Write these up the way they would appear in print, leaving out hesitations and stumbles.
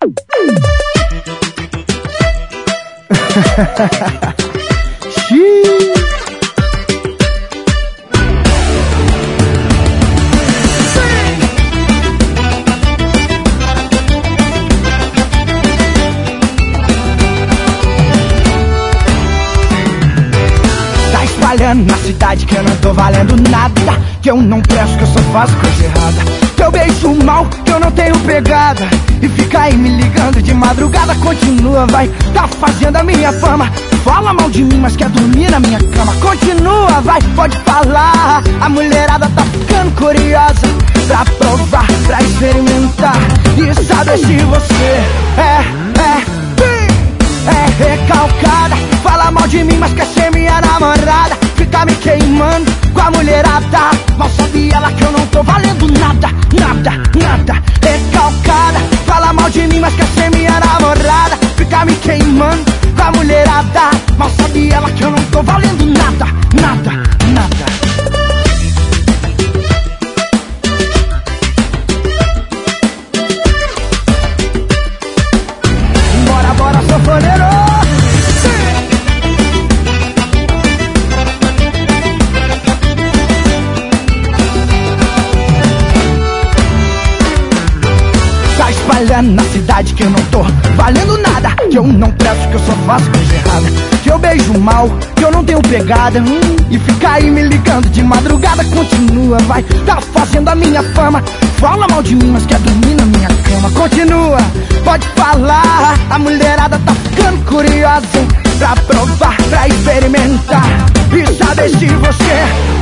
Tá espalhando na cidade que eu não tô valendo nada, que eu não presto, que eu só faço coisa errada, que eu beijo mal, que eu não tenho pegada, e fica aí me ligando de madrugada. Continua, vai, tá fazendo a minha fama. Fala mal de mim, mas quer dormir na minha cama. Continua, vai, pode falar. A mulherada tá ficando curiosa pra provar, pra experimentar e saber se você é recalcada. Fala mal de mim, mas quer ser minha namorada. Fica me queimando com a mulherada. Mal sabe ela que eu não tô valendo nada, nada, nada. Recalcada, fala mal de mim, mas quer ser minha namorada. Fica me queimando com a mulherada. Mal sabe ela que eu não tô valendo nada, nada, nada. Bora, bora, sanfoneiro! Espalhando na cidade que eu não tô valendo nada, que eu não presto, que eu só faço coisa errada, que eu beijo mal, que eu não tenho pegada, e fica aí me ligando de madrugada. Continua, vai, tá fazendo a minha fama. Fala mal de mim, mas quer dormir na minha cama. Continua, pode falar. A mulherada tá ficando curiosa pra provar, pra experimentar e saber se você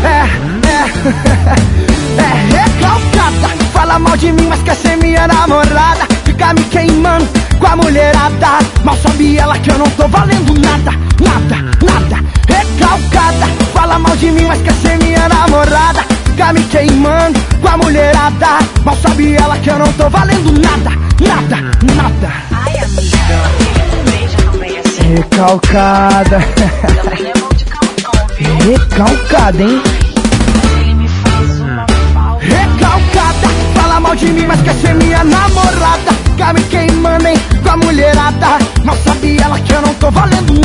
é recalcada. Fala mal de mim, mas quer ser minha namorada. Fica me queimando com a mulherada. Mal sabe ela que eu não tô valendo nada, nada, nada. Recalcada, fala mal de mim, mas quer ser minha namorada. Fica me queimando com a mulherada. Mal sabe ela que eu não tô valendo nada, nada, nada. Ai, amiga, ele beija também assim. Recalcada. Também é bom de calcão, viu? Recalcada, hein? Ele me faz uma falta. Recalcada, fala mal de mim, mas quer ser minha namorada. Fica me queimando, hein, com a mulherada. Mal sabe ela que eu não tô valendo